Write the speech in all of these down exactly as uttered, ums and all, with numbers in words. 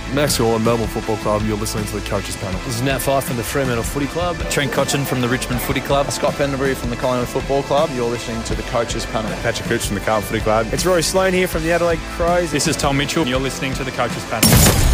Max Orland, Melbourne Football Club. You're listening to the Coaches Panel. This is Nat Fyfe from the Fremantle Footy Club. Trent Cotchin from the Richmond Footy Club. Scott Pendlebury from the Collingwood Football Club. You're listening to the Coaches Panel. Patrick Cooch from the Carlton Footy Club. It's Roy Sloane here from the Adelaide Crows. This is Tom Mitchell. You're listening to the Coaches Panel.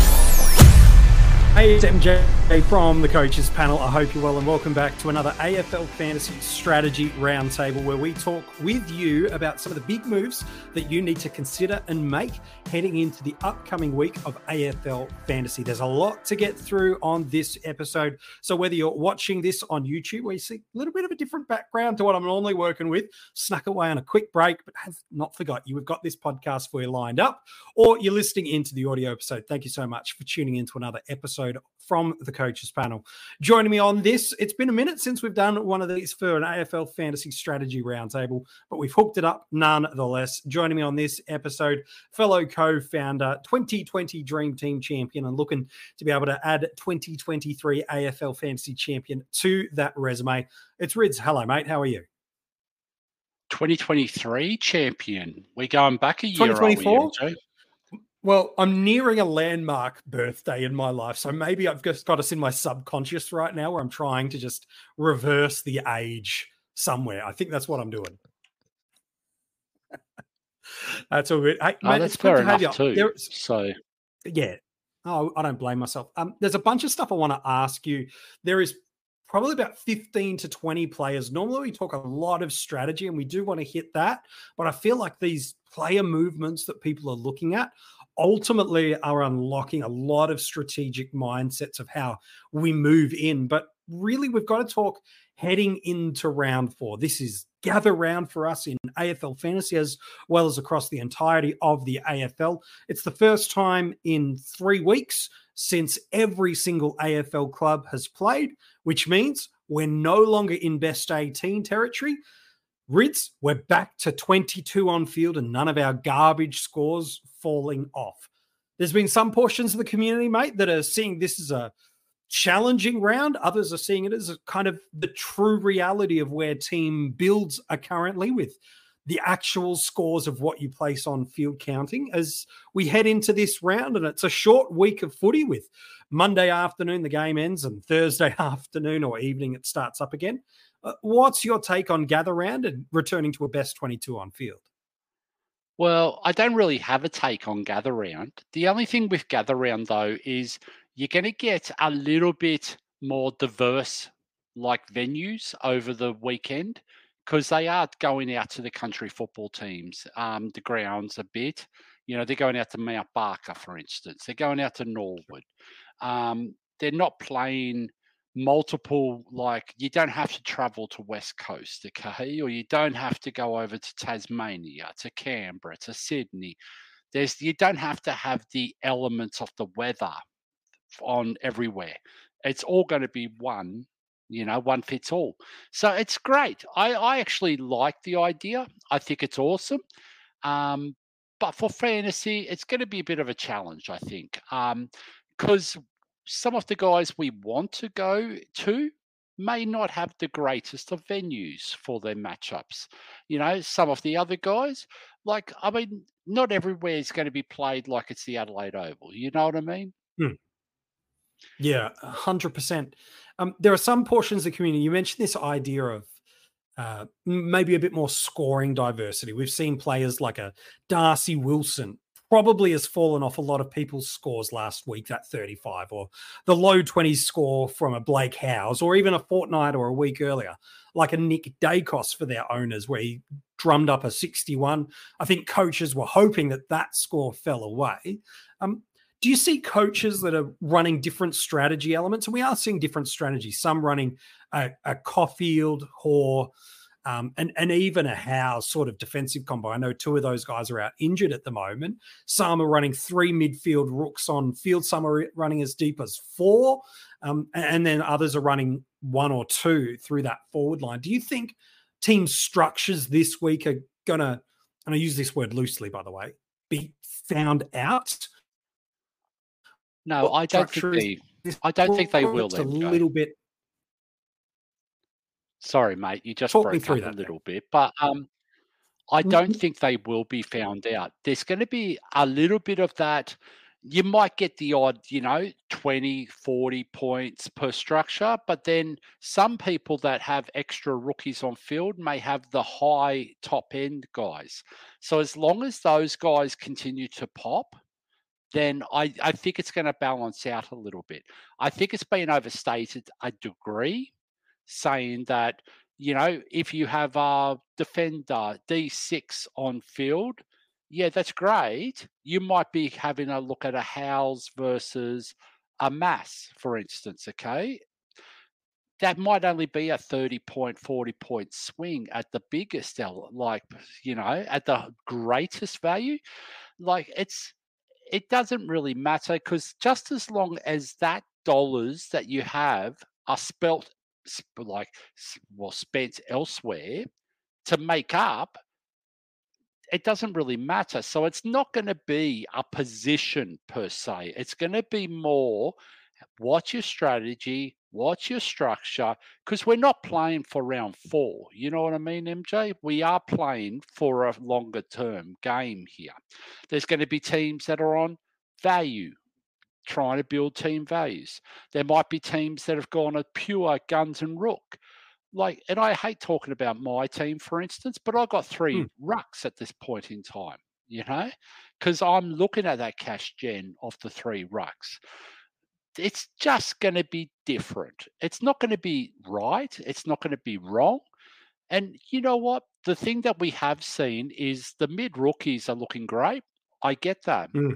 Hey, it's M J from the Coaches Panel. I hope you're well and welcome back to another A F L Fantasy Strategy Roundtable where we talk with you about some of the big moves that you need to consider and make heading into the upcoming week of A F L Fantasy. There's a lot to get through on this episode. So whether you're watching this on YouTube where you see a little bit of a different background to what I'm normally working with, snuck away on a quick break, but have not forgot you. We've got this podcast for you lined up, or you're listening into the audio episode. Thank you so much for tuning into another episode from the Coaches Panel. Joining me on this, it's been a minute since we've done one of these for an A F L Fantasy Strategy Roundtable, but we've hooked it up nonetheless. Joining me on this episode, fellow co-founder, twenty twenty Dream Team champion, and looking to be able to add twenty twenty-three A F L Fantasy champion to that resume. It's Rids. Hello, mate. How are you? twenty twenty-three champion. We're going back a year, twenty twenty-four? Are we, Well, I'm nearing a landmark birthday in my life, so maybe I've just got us in my subconscious right now where I'm trying to just reverse the age somewhere. I think that's what I'm doing. That's all good. Hey, oh, mate, that's it's good fair to have enough you. too. There- So, yeah. Oh, I don't blame myself. Um, there's a bunch of stuff I want to ask you. There is probably about fifteen to twenty players. Normally we talk a lot of strategy and we do want to hit that, but I feel like these player movements that people are looking at ultimately are unlocking a lot of strategic mindsets of how we move in. But really, we've got to talk heading into round four. This is gather round for us in A F L Fantasy as well as across the entirety of the A F L. It's the first time in three weeks since every single A F L club has played, which means we're no longer in best eighteen territory. Rids, we're back to twenty-two on field and none of our garbage scores falling off. There's been some portions of the community, mate, that are seeing this as a challenging round. Others are seeing it as a kind of the true reality of where team builds are currently with the actual scores of what you place on field counting as we head into this round. And it's a short week of footy with Monday afternoon, the game ends, and Thursday afternoon or evening, it starts up again. Uh, what's your take on gather round and returning to a best twenty-two on field? well, I don't really have a take on gather round. The only thing with gather round though is you're going to get a little bit more diverse like venues over the weekend because they are going out to the country football teams, um, the grounds a bit. You know, they're going out to Mount Barker, for instance. They're going out to Norwood. Um, they're not playing multiple, like you don't have to travel to West Coast, okay? Or you don't have to go over to Tasmania, to Canberra, to Sydney. There's you don't have to have the elements of the weather on everywhere. It's all going to be one, you know, one fits all. So it's great. I, I actually like the idea. I think it's awesome. Um, but for fantasy, it's going to be a bit of a challenge, I think, because um, some of the guys we want to go to may not have the greatest of venues for their matchups. You know, some of the other guys, like, I mean, not everywhere is going to be played like it's the Adelaide Oval. You know what I mean? Hmm. Yeah, one hundred percent. Um, there are some portions of the community. You mentioned this idea of uh, maybe a bit more scoring diversity. We've seen players like a Darcy Wilson probably has fallen off a lot of people's scores last week, that thirty-five, or the low twenties score from a Blake Howes, or even a fortnight or a week earlier, like a Nick Dacos for their owners, where he drummed up a sixty-one. I think coaches were hoping that that score fell away. Um, do you see coaches that are running different strategy elements? And we are seeing different strategies, some running a, a Caulfield, Hoare, Um, and, and even a Howes sort of defensive combo. I know two of those guys are out injured at the moment. Some are running three midfield rooks on field. Some are running as deep as four. Um, and then others are running one or two through that forward line. Do you think team structures this week are going to, and I use this word loosely, by the way, be found out? No, I don't think they, I don't think they will. It's a little bit. Sorry, mate, you just Talk me broke through up a that little bit, but um, I don't think they will be found out. There's going to be a little bit of that, you might get the odd, you know, twenty, forty points per structure, but then some people that have extra rookies on field may have the high top end guys. So as long as those guys continue to pop, then I, I think it's going to balance out a little bit. I think it's been overstated a degree, saying that, you know, if you have a defender D six on field, yeah, that's great. You might be having a look at a Howes versus a Mass, for instance, okay? That might only be a thirty point, forty point swing at the biggest, like, you know, at the greatest value. Like, it's, it doesn't really matter, because just as long as that dollars that you have are spelt, like, well, spent elsewhere to make up, it doesn't really matter. So it's not going to be a position per se. It's going to be more, what's your strategy, what's your structure, because we're not playing for round four. You know what I mean, M J? We are playing for a longer term game here. There's going to be teams that are on value, trying to build team values. There might be teams that have gone a pure guns and rook. Like, and I hate talking about my team, for instance, but I got three hmm. rucks at this point in time, you know, because I'm looking at that cash gen of the three rucks. It's just going to be different. It's not going to be right. It's not going to be wrong. And you know what? The thing that we have seen is the mid rookies are looking great. I get that. Hmm.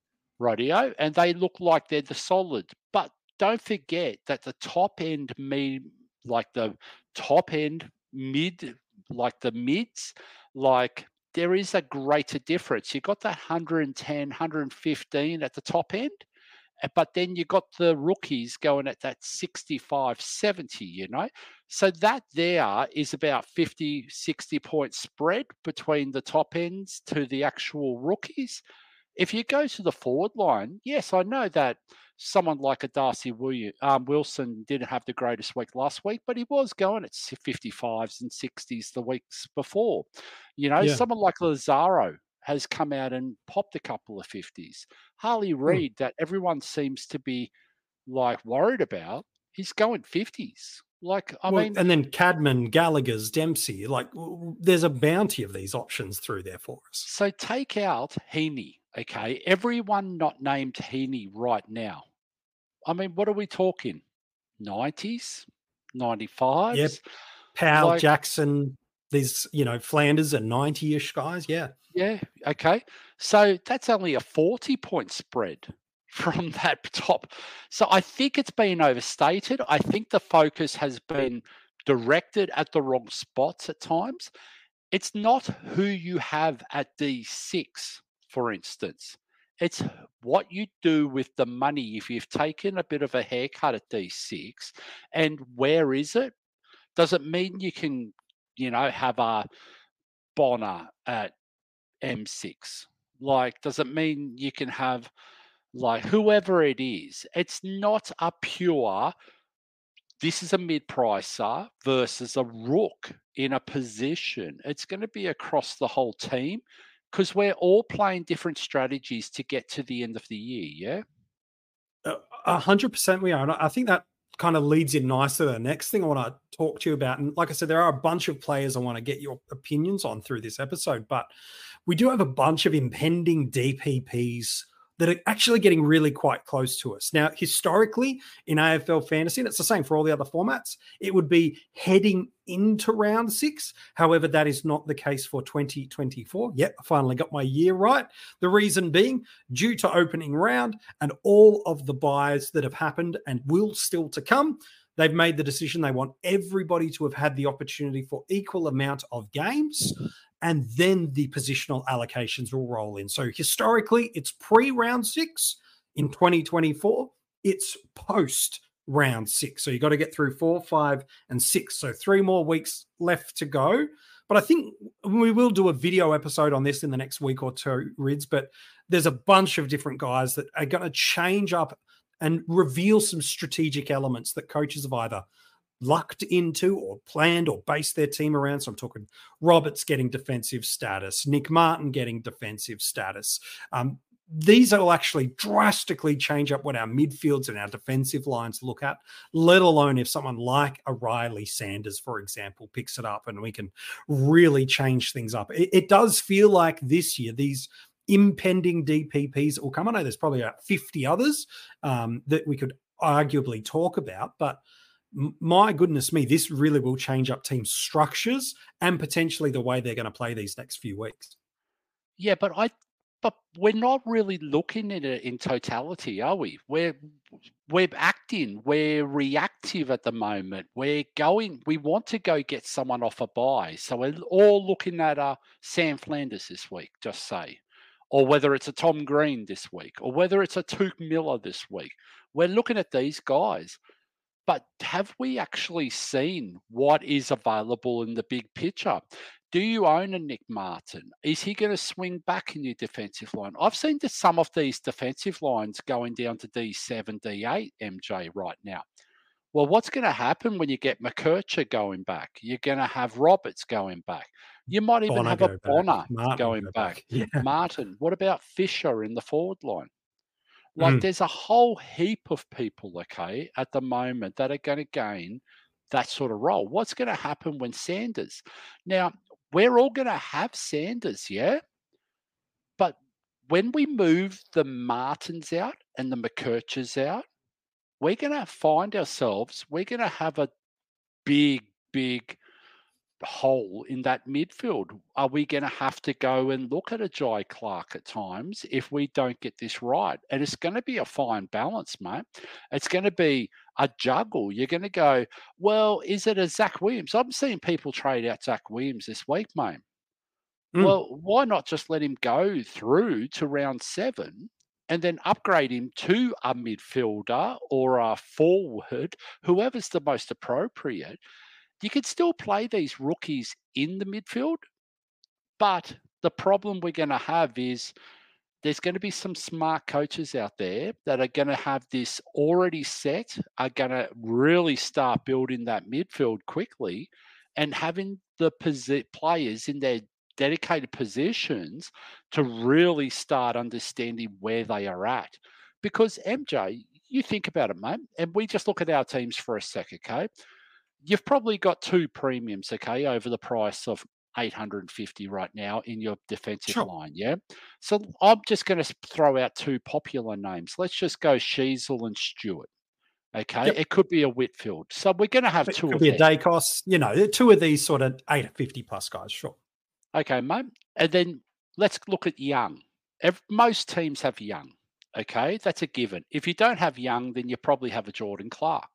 Radio, and they look like they're the solid. But don't forget that the top end mid, like the top end mid, like the mids, like there is a greater difference. You got that one ten, one fifteen at the top end, but then you got the rookies going at that sixty-five, seventy, you know? So that there is about fifty, sixty point spread between the top ends to the actual rookies. If you go to the forward line, yes, I know that someone like a Darcy William, um, Wilson didn't have the greatest week last week, but he was going at fifty-fives and sixties the weeks before. You know, yeah. Someone like Lazaro has come out and popped a couple of fifties. Harley Reid, hmm. that everyone seems to be like worried about, he's going fifties. Like, I well, mean, and then Cadman, Gallagher's, Dempsey, like there's a bounty of these options through there for us. So take out Heaney. Okay, everyone not named Heaney right now. I mean, what are we talking? nineties, ninety-fives? Yep. Powell, like, Jackson, these, you know, Flanders are ninety-ish guys. Yeah. Yeah. Okay. So that's only a forty point spread from that top. So I think it's been overstated. I think the focus has been directed at the wrong spots at times. It's not who you have at D six. For instance, it's what you do with the money if you've taken a bit of a haircut at D six, and where is it? Does it mean you can, you know, have a Bonner at M six? Like, does it mean you can have, like, whoever it is? It's not a pure, this is a mid-pricer versus a rook in a position. It's going to be across the whole team, because we're all playing different strategies to get to the end of the year, yeah? A hundred percent we are. And I think that kind of leads in nicely to the next thing I want to talk to you about. And like I said, there are a bunch of players I want to get your opinions on through this episode, but we do have a bunch of impending D P Ps that are actually getting really quite close to us. Now, historically in A F L fantasy, and it's the same for all the other formats, it would be heading into round six. However, that is not the case for twenty twenty-four. Yep, I finally got my year right. The reason being, due to opening round and all of the buys that have happened and will still to come, they've made the decision they want everybody to have had the opportunity for equal amount of games, and then the positional allocations will roll in. So historically, it's pre-round six. In twenty twenty-four, it's post-round six. So you've got to get through four, five, and six. So three more weeks left to go. But I think we will do a video episode on this in the next week or two, Rids. But there's a bunch of different guys that are going to change up and reveal some strategic elements that coaches have either lucked into or planned or based their team around. So I'm talking Roberts getting defensive status, Nick Martin getting defensive status, um, these will actually drastically change up what our midfields and our defensive lines look at, let alone if someone like a Riley Sanders, for example, picks it up and we can really change things up. It, it does feel like this year, these impending D P Ps will come. I know there's probably about fifty others um, that we could arguably talk about, but m- my goodness me, this really will change up team structures and potentially the way they're going to play these next few weeks. Yeah, but I But we're not really looking at it in totality, are we? We're we're acting, we're reactive at the moment. We're going, we want to go get someone off a bye. So we're all looking at a Sam Flanders this week, just say, or whether it's a Tom Green this week, or whether it's a Touk Miller this week. We're looking at these guys. But have we actually seen what is available in the big picture? Do you own a Nick Martin? Is he going to swing back in your defensive line? I've seen that some of these defensive lines going down to D seven, D eight, M J, right now. Well, what's going to happen when you get McKercher going back? You're going to have Roberts going back. You might even Bonner have go a back. Bonner Martin going go back. back. Yeah. Martin. What about Fisher in the forward line? Like, Mm. there's a whole heap of people, okay, at the moment that are going to gain that sort of role. What's going to happen when Sanders? Now, we're all going to have Sanders, yeah? But when we move the Martins out and the McKerchers out, we're going to find ourselves, we're going to have a big, big hole in that midfield. Are we going to have to go and look at a Jai Clark at times if we don't get this right? And it's going to be a fine balance, mate. It's going to be a juggle. You're going to go, well, is it a Zach Williams? I'm seeing people trade out Zach Williams this week, mate. Mm. Well, why not just let him go through to round seven and then upgrade him to a midfielder or a forward, whoever's the most appropriate? You could still play these rookies in the midfield, but the problem we're going to have is there's going to be some smart coaches out there that are going to have this already set, are going to really start building that midfield quickly and having the posi- players in their dedicated positions to really start understanding where they are at. Because M J, you think about it, mate, and we just look at our teams for a sec, okay? You've probably got two premiums, okay, over the price of eight hundred fifty right now in your defensive Sure. line, yeah? So I'm just going to throw out two popular names. Let's just go Sheasel and Stewart, okay? Yep. It could be a Whitfield. So we're going to have It two could of be a them. Dacos, you know, two of these sort of eight fifty plus guys, sure. Okay, mate. And then let's look at Young. Ev- most teams have Young, okay? That's a given. If you don't have Young, then you probably have a Jordan Clark.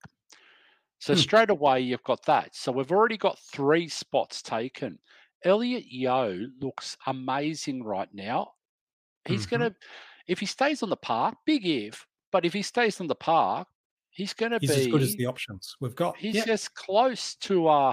So Hmm. straight away, you've got that. So we've already got three spots taken. Elliot Yeo looks amazing right now. He's Mhm. going to, if he stays on the park, big if, but if he stays on the park, he's going to He's be, as good as the options we've got. he's Yep. as close to a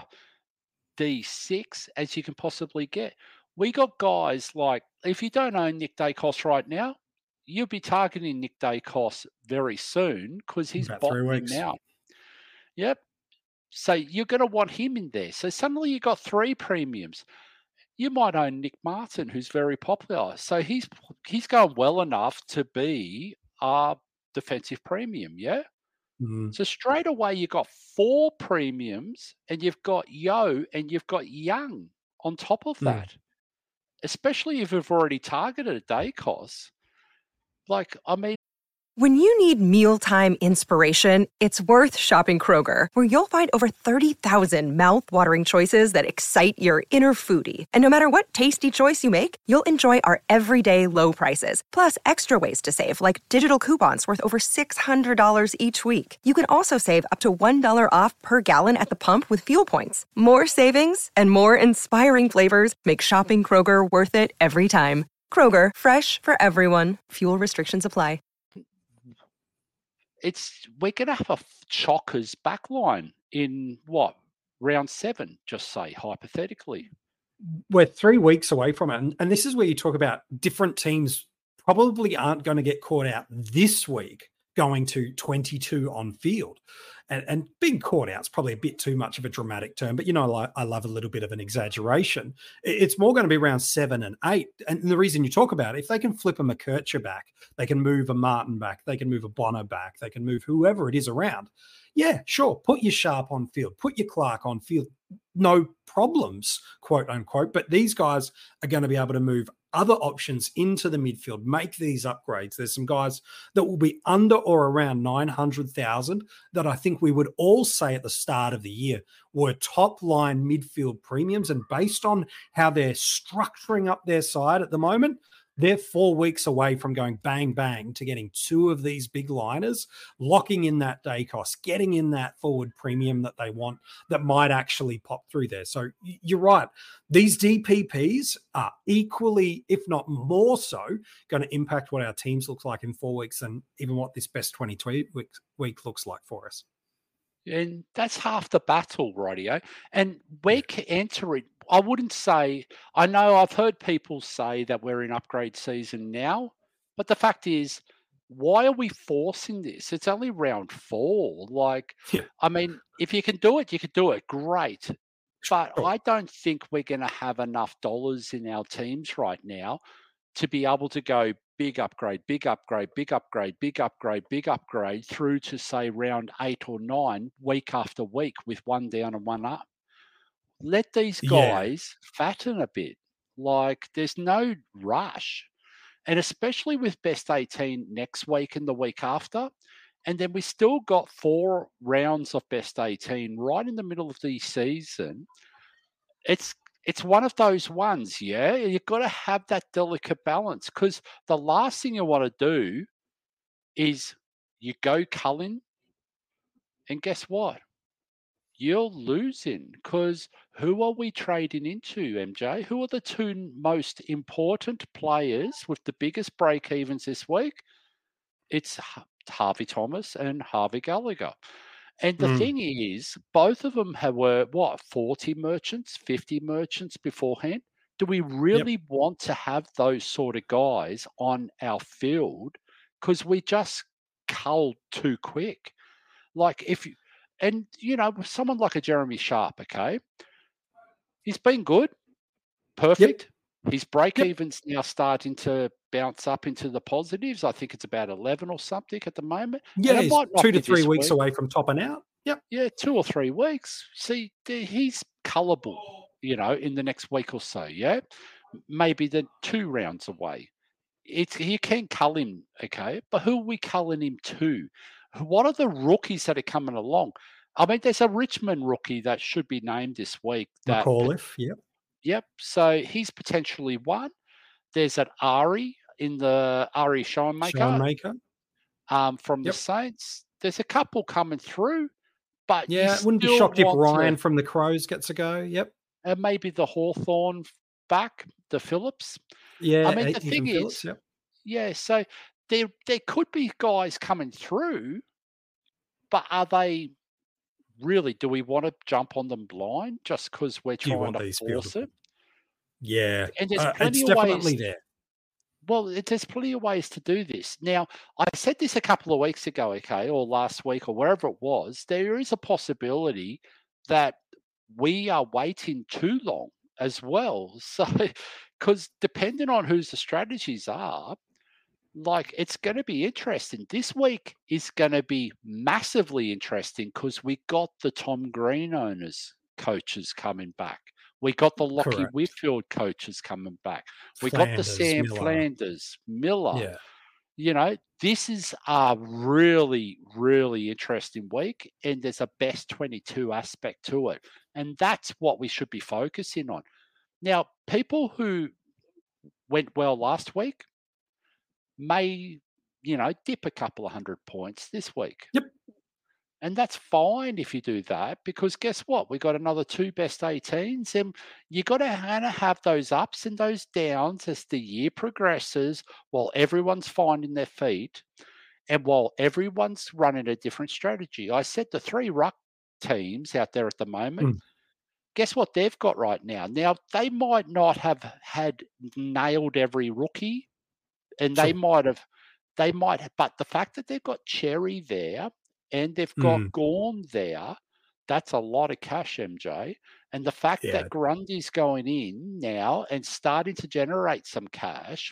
D six as you can possibly get. We got guys like, if you don't own Nick Dacos right now, you'll be targeting Nick Dacos very soon because he's About three bottoming weeks. out. Yep. So you're going to want him in there. So suddenly you got three premiums. You might own Nick Martin, who's very popular. So he's he's going well enough to be a defensive premium, yeah? Mhm. So straight away you got four premiums and you've got Yo and you've got Young on top of Mm. that. Especially if you've already targeted a Dacos. Like, I mean, When you need mealtime inspiration, it's worth shopping Kroger, where you'll find over thirty thousand mouthwatering choices that excite your inner foodie. And no matter what tasty choice you make, you'll enjoy our everyday low prices, plus extra ways to save, like digital coupons worth over six hundred dollars each week. You can also save up to one dollar off per gallon at the pump with fuel points. More savings and more inspiring flavors make shopping Kroger worth it every time. Kroger, fresh for everyone. Fuel restrictions apply. it's we're going to have a Chockers backline in what, round seven, just say, hypothetically. We're three weeks away from it. And, and this is where you talk about different teams probably aren't going to get caught out this week going to twenty-two on field. And, and being caught out is probably a bit too much of a dramatic term, but you know, I, I love a little bit of an exaggeration. It's more going to be around seven and eight. And the reason you talk about it, if they can flip a McKercher back, they can move a Martin back, they can move a Bonner back, they can move whoever it is around. Yeah, sure. Put your Sharp on field, put your Clark on field. No problems, quote unquote. But these guys are going to be able to move other options into the midfield, make these upgrades. There's some guys that will be under or around nine hundred thousand that I think we would all say at the start of the year were top line midfield premiums. And based on how they're structuring up their side at the moment, they're four weeks away from going bang, bang to getting two of these big liners, locking in that day cost, getting in that forward premium that they want that might actually pop through there. So you're right. These D P Ps are equally, if not more so, going to impact what our teams look like in four weeks and even what this best twenty week, week looks like for us. And that's half the battle, rightio. And we're entering, I wouldn't say, I know I've heard people say that we're in upgrade season now, but the fact is, why are we forcing this? It's only round four. Like, yeah. I mean, if you can do it, you can do it. Great. But sure. I don't think we're going to have enough dollars in our teams right now to be able to go big upgrade, big upgrade, big upgrade, big upgrade, big upgrade through to, say, round eight or nine, week after week with one down and one up. Let these guys yeah. fatten a bit. Like, there's no rush. And especially with best eighteen next week and the week after. And then we still got four rounds of best eighteen right in the middle of the season. It's It's one of those ones, yeah? You've got to have that delicate balance, because the last thing you want to do is you go culling, and guess what? You're losing, because who are we trading into, M J? Who are the two most important players with the biggest break-evens this week? It's Harvey Thomas and Harvey Gallagher. And the mm. thing is, both of them have, were, what, forty merchants, fifty merchants beforehand? Do we really yep. want to have those sort of guys on our field? Because we just culled too quick. Like, if you, and, you know, someone like a Jeremy Sharp, okay, he's been good, perfect. Yep. His break-evens yep. now starting to bounce up into the positives. I think it's about eleven or something at the moment. Yeah, he's two to three weeks week. away from topping out. Yep. Yeah, two or three weeks. See, he's cullable, you know, in the next week or so, yeah? Maybe the two rounds away. It's, you can cull him, okay? But who are we culling him to? What are the rookies that are coming along? I mean, there's a Richmond rookie that should be named this week. That, McAuliffe, yep. Yep. So he's potentially one. There's an Ari in the Ari Schoenmaker, Schoenmaker. Um, from yep. the Saints. There's a couple coming through, but yeah, I wouldn't be shocked if Ryan to, from the Crows gets a go. Yep. And maybe the Hawthorn back, the Phillips. Yeah. I mean, the thing is, Phillips, yep. yeah. So there, there could be guys coming through, but are they really? Do we want to jump on them blind just because we're trying to force it? Yeah, and there's uh, plenty it's of definitely ways, there. Well, it, there's plenty of ways to do this. Now, I said this a couple of weeks ago, okay, or last week, or wherever it was. There is a possibility that we are waiting too long as well. So, because depending on whose the strategies are, like, it's going to be interesting. This week is going to be massively interesting because we got the Tom Green owners coaches coming back. We got the Lockie Correct. Whitfield coaches coming back. We Flanders, got the Sam Miller. Flanders, Miller. Yeah. You know, this is a really, really interesting week, and there's a best twenty-two aspect to it. And that's what we should be focusing on. Now, people who went well last week may, you know, dip a couple of hundred points this week. Yep. And that's fine if you do that, because guess what? We got another two best eighteens, and you got to kind of have those ups and those downs as the year progresses, while everyone's finding their feet and while everyone's running a different strategy. I said the three ruck teams out there at the moment, mm. guess what they've got right now? Now, they might not have had nailed every rookie, and sure. they might have they might, but the fact that they've got Cherry there and they've got Mm. Gorn there, that's a lot of cash, M J. And the fact Yeah. that Grundy's going in now and starting to generate some cash,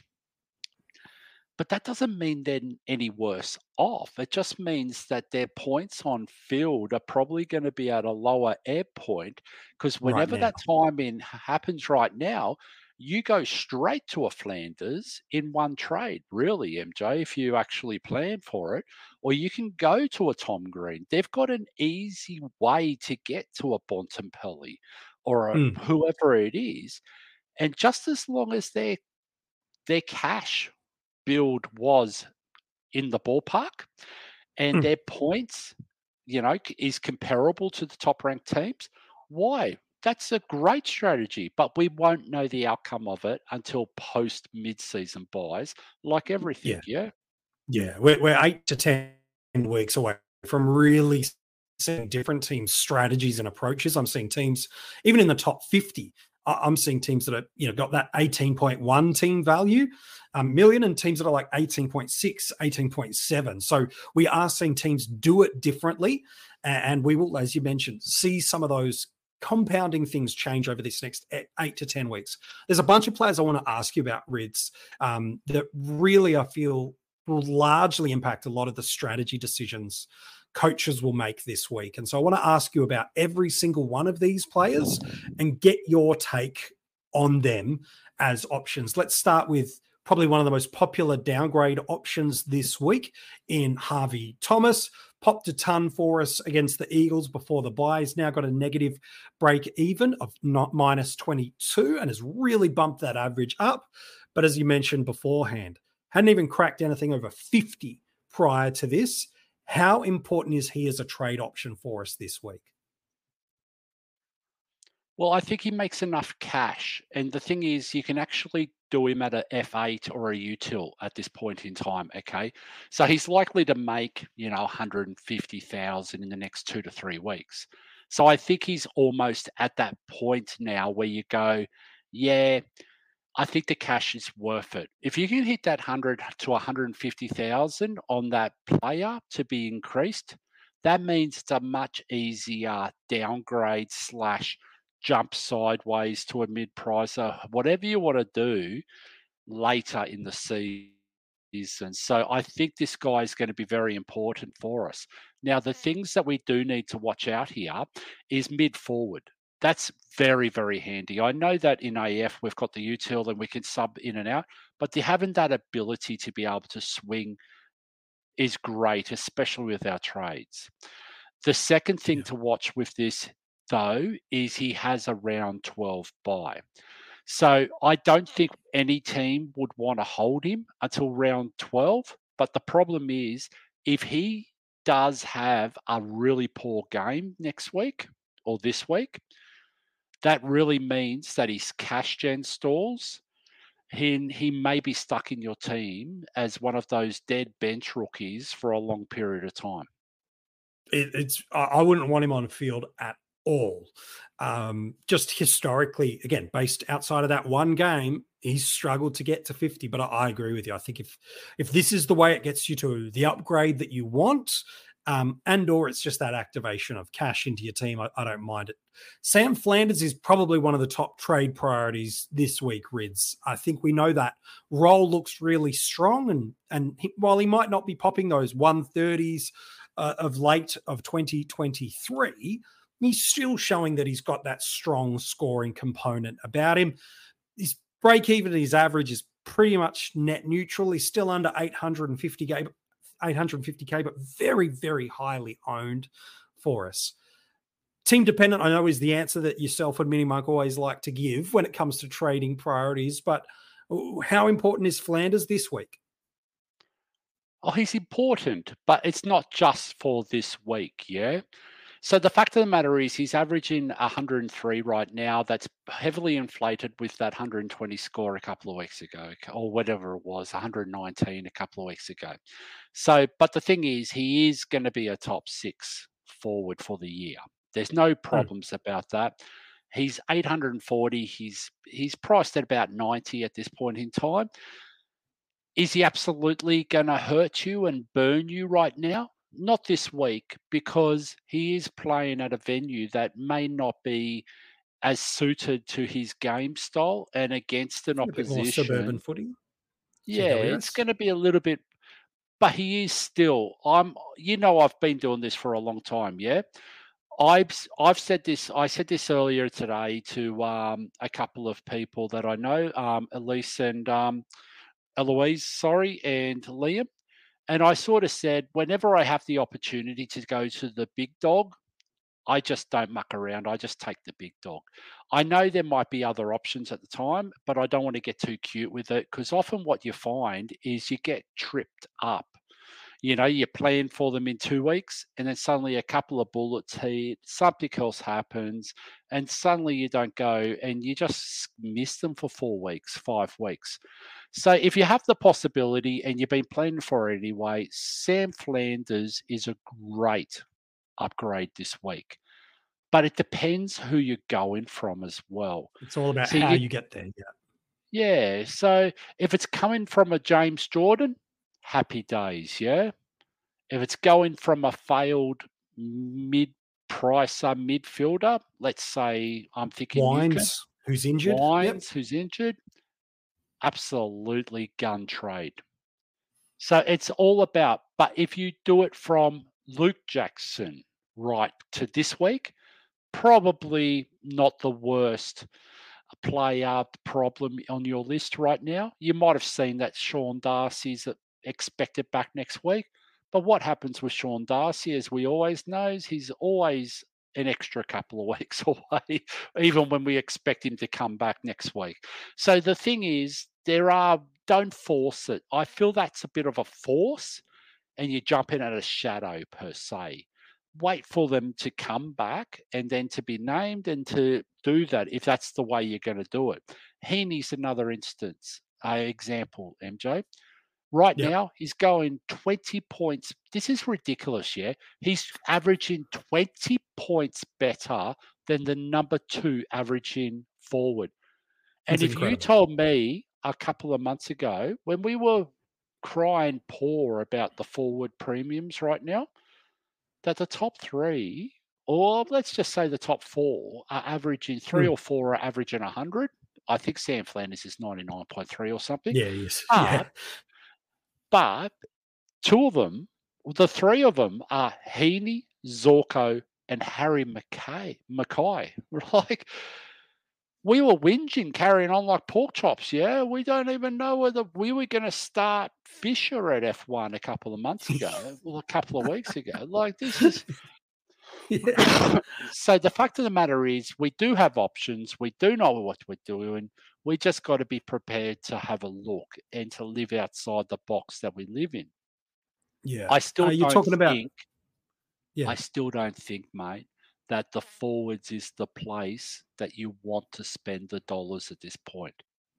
but that doesn't mean they're any worse off. It just means that their points on field are probably going to be at a lower air point, because Right whenever now. that time in happens right now, you go straight to a Flanders in one trade, really, M J, if you actually plan for it. Or you can go to a Tom Green. They've got an easy way to get to a Bontempelli or a, Mm. whoever it is. And just as long as their their cash build was in the ballpark and Mm. their points, you know, c- is comparable to the top ranked teams, why? That's a great strategy, but we won't know the outcome of it until post mid-season buys, like everything. Yeah. Yeah, we're, we're eight to ten weeks away from really seeing different teams' strategies and approaches. I'm seeing teams, even in the top fifty, I- I'm seeing teams that are, you know, got that eighteen point one team value um, million, and teams that are like eighteen point six, eighteen point seven. So we are seeing teams do it differently. a- And we will, as you mentioned, see some of those compounding things change over this next e- eight to ten weeks. There's a bunch of players I want to ask you about, Rids, um, that really I feel will largely impact a lot of the strategy decisions coaches will make this week. And so I want to ask you about every single one of these players and get your take on them as options. Let's start with probably one of the most popular downgrade options this week in Harvey Thomas. Popped a ton for us against the Eagles before the bye. He's now got a negative break even of not minus twenty-two and has really bumped that average up. But as you mentioned beforehand, hadn't even cracked anything over fifty prior to this. How important is he as a trade option for us this week? Well, I think he makes enough cash. And the thing is, you can actually do him at a F eight or a util at this point in time. Okay. So he's likely to make, you know, one hundred fifty thousand in the next two to three weeks. So I think he's almost at that point now where you go, yeah, I think the cash is worth it. If you can hit that one hundred to one hundred fifty thousand on that player to be increased, that means it's a much easier downgrade slash jump sideways to a mid pricer, whatever you want to do later in the season. So I think this guy is going to be very important for us. Now, the things that we do need to watch out here is mid forward. That's very, very handy. I know that in A F we've got the util and we can sub in and out, but having that ability to be able to swing is great, especially with our trades. The second thing Yeah. to watch with this, though, is he has a round twelve bye. So I don't think any team would want to hold him until round twelve. But the problem is, if he does have a really poor game next week or this week, that really means that his cash gen stalls. He, he may be stuck in your team as one of those dead bench rookies for a long period of time. It, it's I I wouldn't want him on field at all. Um, just historically, again, based outside of that one game, he's struggled to get to fifty. But I, I agree with you. I think if if this is the way it gets you to the upgrade that you want, um, and or it's just that activation of cash into your team, I, I don't mind it. Sam Flanders is probably one of the top trade priorities this week, Rids. I think we know that role looks really strong, and and he, while he might not be popping those one thirties uh, of late of twenty twenty-three, he's still showing that he's got that strong scoring component about him. His break even, his average is pretty much net neutral. He's still under eight hundred fifty K, eight hundred fifty K, but very, very highly owned for us. Team dependent, I know, is the answer that yourself and Mini Mike always like to give when it comes to trading priorities, but how important is Flanders this week? Oh, he's important, but it's not just for this week, yeah? So the fact of the matter is he's averaging one hundred three right now. That's heavily inflated with that one hundred twenty score a couple of weeks ago, or whatever it was, one hundred nineteen a couple of weeks ago. So, but the thing is, he is going to be a top six forward for the year. There's no problems mm. about that. He's eight hundred forty. He's he's priced at about ninety at this point in time. Is he absolutely going to hurt you and burn you right now? Not this week, because he is playing at a venue that may not be as suited to his game style and against an A bit more opposition. suburban footy. Yeah, C W S. it's going to be a little bit, but he is still. I'm. You know, I've been doing this for a long time. Yeah, I've I've said this. I said this earlier today to um, a couple of people that I know, um, Elise and um, Eloise, sorry, and Liam. And I sort of said, whenever I have the opportunity to go to the big dog, I just don't muck around. I just take the big dog. I know there might be other options at the time, but I don't want to get too cute with it, because often what you find is you get tripped up. You know, you plan for them in two weeks and then suddenly a couple of bullets hit, something else happens, and suddenly you don't go and you just miss them for four weeks, five weeks. So if you have the possibility and you've been planning for it anyway, Sam Flanders is a great upgrade this week. But it depends who you're going from as well. It's all about So how you- you get there. Yeah. Yeah, so if it's coming from a James Jordan, happy days, yeah? If it's going from a failed mid-pricer midfielder, let's say I'm thinking Newcombe, Wines, who's injured. Yep. Wines, who's injured, absolutely gun trade. So it's all about, but if you do it from Luke Jackson right to this week, probably not the worst player problem on your list right now. You might have seen that Sean Darcy's expected back next week. But what happens with Sean Darcy, as we always know, he's always an extra couple of weeks away, even when we expect him to come back next week. So the thing is, there are, don't force it. I feel that's a bit of a force, and you jump in at a shadow per se. Wait for them to come back and then to be named and to do that if that's the way you're going to do it. Heaney's another instance, uh, example, M J. Right Yep. now, he's going twenty points. This is ridiculous, yeah? He's averaging twenty points better than the number two averaging forward. And That's if incredible. you told me a couple of months ago, when we were crying poor about the forward premiums right now, that the top three, or let's just say the top four, are averaging, three Hmm. or four are averaging one hundred. I think Sam Flanders is ninety-nine point three or something. Yeah, he is. But, Yeah. but two of them, the three of them are Heaney, Zorko, and Harry Mackay. Mackay. Like, we were whinging, carrying on like pork chops, yeah? We don't even know whether we were going to start Fisher at F one a couple of months ago, well, a couple of weeks ago. Like, this is... Yeah. So the fact of the matter is, we do have options. We do know what we're doing. We just got to be prepared to have a look and to live outside the box that we live in. Yeah. I still Uh, you're don't talking about- think, Yeah. I still don't think, mate, that the forwards is the place that you want to spend the dollars at this point.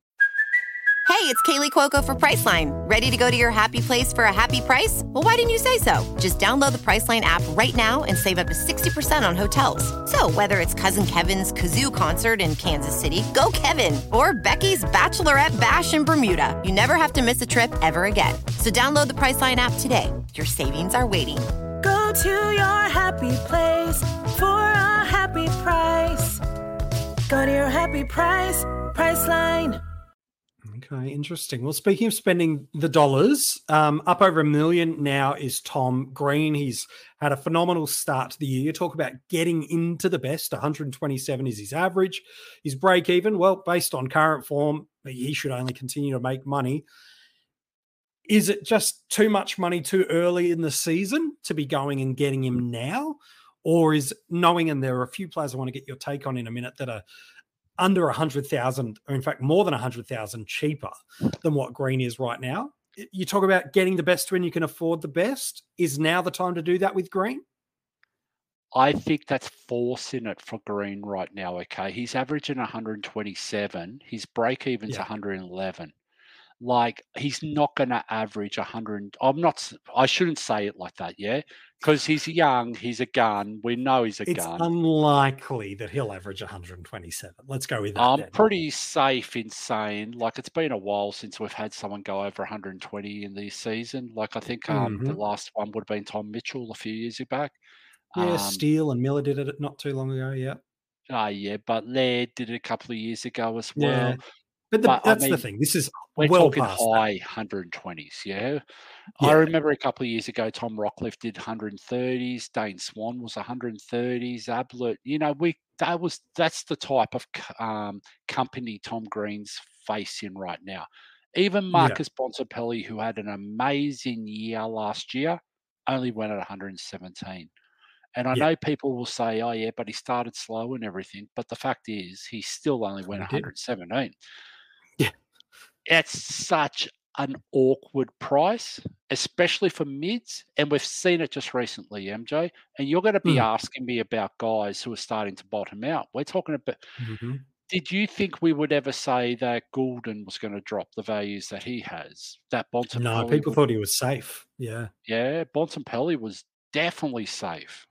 Hey, it's Kaylee Cuoco for Priceline. Ready to go to your happy place for a happy price? Well, why didn't you say so? Just download the Priceline app right now and save up to sixty percent on hotels. So whether it's Cousin Kevin's Kazoo Concert in Kansas City, go Kevin, or Becky's Bachelorette Bash in Bermuda, you never have to miss a trip ever again. So download the Priceline app today. Your savings are waiting. Go to your happy place for a happy price. Go to your happy price, Priceline. Okay, interesting. Well, speaking of spending the dollars, um, up over a million now is Tom Green. He's had a phenomenal start to the year. Talk about getting into the best. one hundred twenty-seven is his average. His break even, well, based on current form, he should only continue to make money. Is it just too much money too early in the season to be going and getting him now? Or is knowing, and there are a few players I want to get your take on in a minute that are under one hundred thousand, or in fact more than one hundred thousand cheaper than what Green is right now. You talk about getting the best when you can afford the best. Is now the time to do that with Green? I think that's forcing it for Green right now, okay? He's averaging one hundred twenty-seven. His break-even's Yeah. one hundred eleven. Like, he's not going to average one hundred. I'm not, I shouldn't say it like that, yeah? Because he's young, he's a gun. We know he's a It's gun. unlikely that he'll average one hundred twenty-seven. Let's go with that. I'm then. pretty safe in saying, like, it's been a while since we've had someone go over one hundred twenty in this season. Like, I think um, the Mhm. last one would have been Tom Mitchell a few years back. Yeah, Um, Steele and Miller did it not too long ago. Yeah. Ah, yeah, but Laird did it a couple of years ago as Yeah. well. But, the, But I that's the mean, thing. This is we're well talking past that. high one hundred twenties, yeah? I Yeah. remember a couple of years ago, Tom Rockcliffe did one hundred thirties. Dane Swan was one hundred thirties. Ablett, you know, we that was that's the type of c- um, company Tom Green's facing right now. Even Yeah. Marcus Bontempelli, who had an amazing year last year, only went at one hundred seventeen. And I Yeah. know people will say, "Oh yeah, but he started slow and everything." But the fact is, he still only went He did. one hundred seventeen. Yeah. It's such an awkward price, especially for mids, and we've seen it just recently, M J. And you're going to be Mm. asking me about guys who are starting to bottom out. We're talking about. Mhm. Did you think we would ever say that Goulden was going to drop the values that he has? That No, Bontempelli, people would, thought he was safe. Yeah. yeah, Bontempelli was definitely safe.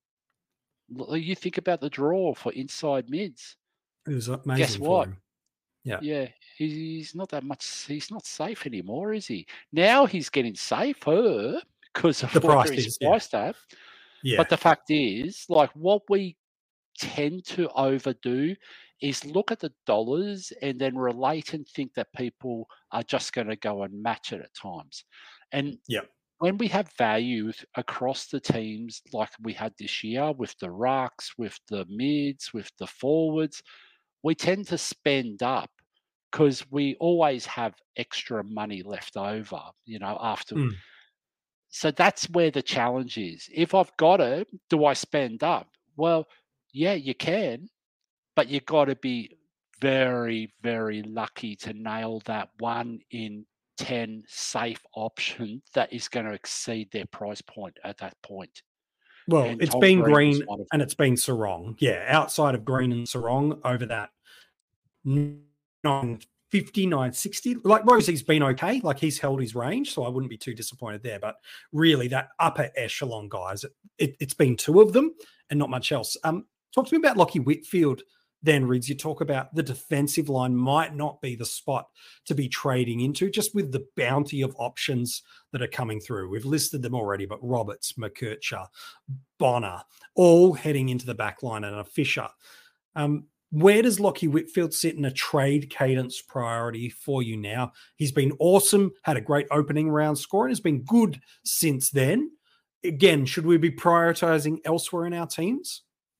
L- You think about the draw for inside mids. It was Guess amazing for what? him. Yeah. Yeah, he's, he's not that much. He's not safe anymore, is he? Now he's getting safer because of The where price he's is. Yeah. priced at. Yeah. But the fact is, like, what we tend to overdo is look at the dollars and then relate and think that people are just going to go and match it at times. And Yeah. when we have value across the teams like we had this year with the rucks, with the mids, with the forwards, we tend to spend up because we always have extra money left over, you know, after. Mm. So that's where the challenge is. If I've got it, do I spend up? Well, yeah, you can, but you got to be very, very lucky to nail that one in ten safe option that is going to exceed their price point at that point. Well, And it's Tom been Green was Green one of and them. it's been Sarong. Yeah. Outside of Green and Sarong over that nine fifty, nine sixty. Like Rosie's been okay. Like he's held his range. So I wouldn't be too disappointed there. But really, that upper echelon guys, it, it, it's been two of them and not much else. Um, Talk to me about Lockie Whitfield then, Rids. You talk about the defensive line might not be the spot to be trading into, just with the bounty of options that are coming through. We've listed them already, but Roberts, McKercher, Bonner, all heading into the back line, and a Fisher. Um, where does Lockie Whitfield sit in a trade cadence priority for you now? He's been awesome, had a great opening round score, and has been good since then. Again, should we be prioritizing elsewhere in our teams?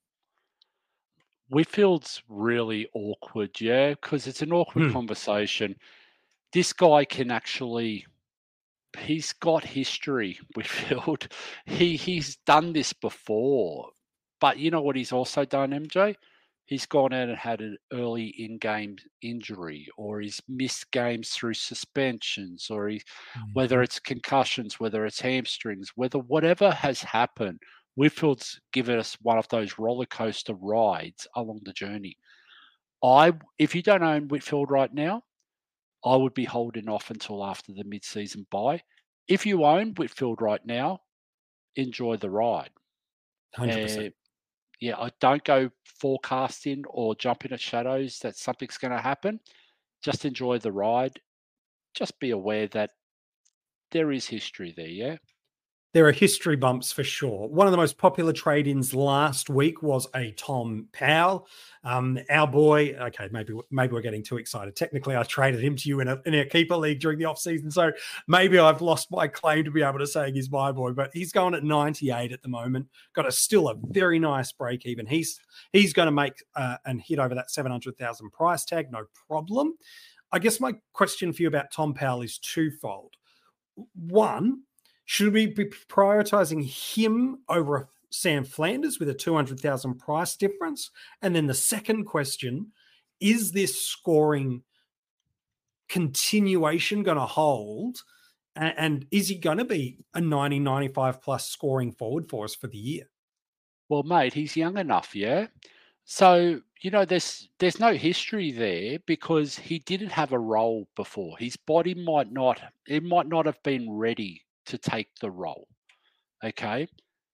Whitfield's really awkward, yeah, because it's an awkward Hmm. conversation. This guy can actually, he's got history, Whitfield. He he's done this before, but you know what he's also done, M J? He's gone out and had an early in-game injury, or he's missed games through suspensions, or he, whether it's concussions, whether it's hamstrings, whether whatever has happened, Whitfield's given us one of those roller coaster rides along the journey. I, if you don't own Whitfield right now, I would be holding off until after the mid-season buy. If you own Whitfield right now, enjoy the ride. one hundred percent. Uh, yeah, I don't go forecasting or jumping at shadows that something's going to happen. Just enjoy the ride. Just be aware that there is history there, yeah? There are history bumps for sure. One of the most popular trade-ins last week was a Tom Powell. Um, our boy, okay, maybe maybe we're getting too excited. Technically, I traded him to you in a, in a keeper league during the offseason, so maybe I've lost my claim to be able to say he's my boy, but he's going at ninety-eight at the moment. Got a still a very nice break even. He's he's going to make uh, and hit over that seven hundred thousand price tag, no problem. I guess my question for you about Tom Powell is twofold. One, should we be prioritizing him over a Sam Flanders with a two hundred thousand price difference? And then the second question, is this scoring continuation going to hold? And, and is he going to be a ninety, ninety-five plus scoring forward for us for the year? Well, mate, he's young enough, yeah? So you know, there's there's no history there because he didn't have a role before. His body might not, it might not have been ready to take the role. Okay.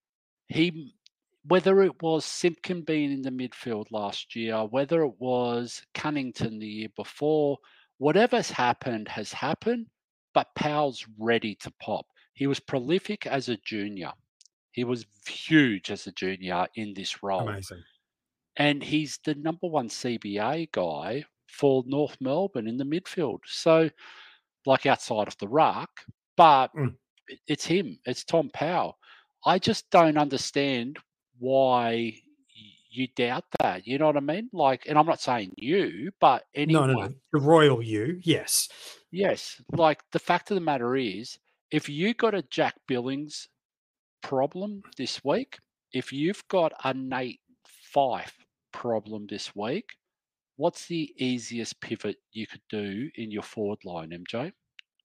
He, whether it was Simpkin being in the midfield last year, whether it was Cunnington the year before, whatever's happened has happened, but Powell's ready to pop. He was prolific as a junior. He was huge as a junior in this role. Amazing. And he's the number one C B A guy for North Melbourne in the midfield. So, like outside of the ruck, but Mm. it's him. It's Tom Powell. I just don't understand why you doubt that. You know what I mean? Like, and I'm not saying you, but anyone. No, no, no. The royal you, yes. Yes. Like, the fact of the matter is, if you got a Jack Billings problem this week, if you've got a Nate Fife problem this week, what's the easiest pivot you could do in your forward line, M J?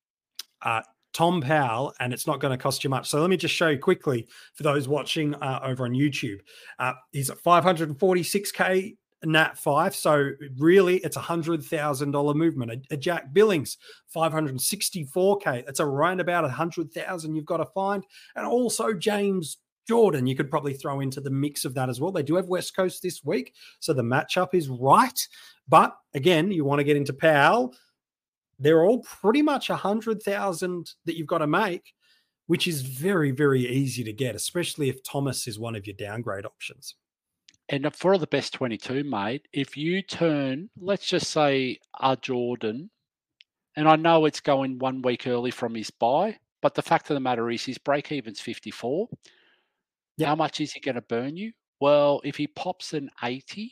Uh, Tom Powell, and it's not going to cost you much. So let me just show you quickly for those watching uh, over on YouTube. Uh, he's at five hundred forty-six K Nat five. So really, it's a one hundred thousand dollars movement. A, a Jack Billings, five hundred sixty-four K. That's around about one hundred thousand you've got to find. And also James Jordan, you could probably throw into the mix of that as well. They do have West Coast this week, so the matchup is right. But again, you want to get into Powell. They're all pretty much one hundred thousand that you've got to make, which is very, very easy to get, especially if Thomas is one of your downgrade options. And for the best twenty-two, mate, if you turn, let's just say, a Jordan, and I know it's going one week early from his bye, but the fact of the matter is his break-even's fifty-four. Yep. How much is he going to burn you? Well, if he pops an eighty,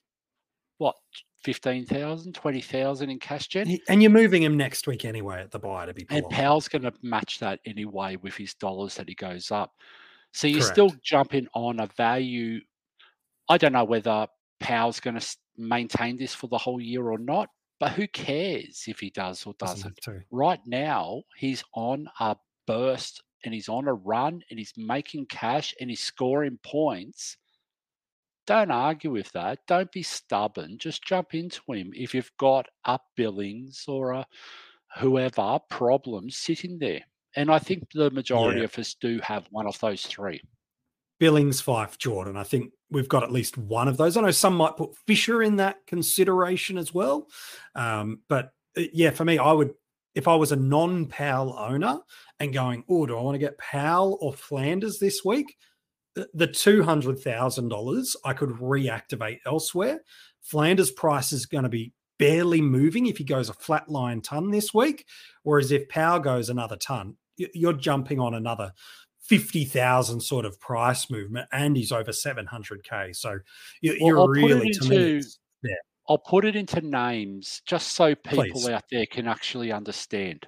what, fifteen thousand, twenty thousand in cash gen? And you're moving him next week anyway at the buy to be polite. And Powell's going to match that anyway with his dollars that he goes up. So you're Correct. Still jumping on a value. I don't know whether Powell's going to maintain this for the whole year or not, but who cares if he does or doesn't? doesn't right now, he's on a burst and he's on a run and he's making cash and he's scoring points. Don't argue with that. Don't be stubborn. Just jump into him. If you've got up Billings or a whoever problems sitting there. And I think the majority yeah. of us do have one of those three. Billings, Fife, Jordan. I think we've got at least one of those. I know some might put Fisher in that consideration as well. Um, but yeah, for me, I would, if I was a non-Powell owner and going, oh, do I want to get Powell or Flanders this week? The two hundred thousand dollars I could reactivate elsewhere. Flanders' price is going to be barely moving if he goes a flat line ton this week, whereas if Powell goes another ton, you're jumping on another fifty thousand sort of price movement, and he's over seven hundred K. So you're well, really, to into, me, yeah. I'll put it into names just so people Please. out there can actually understand.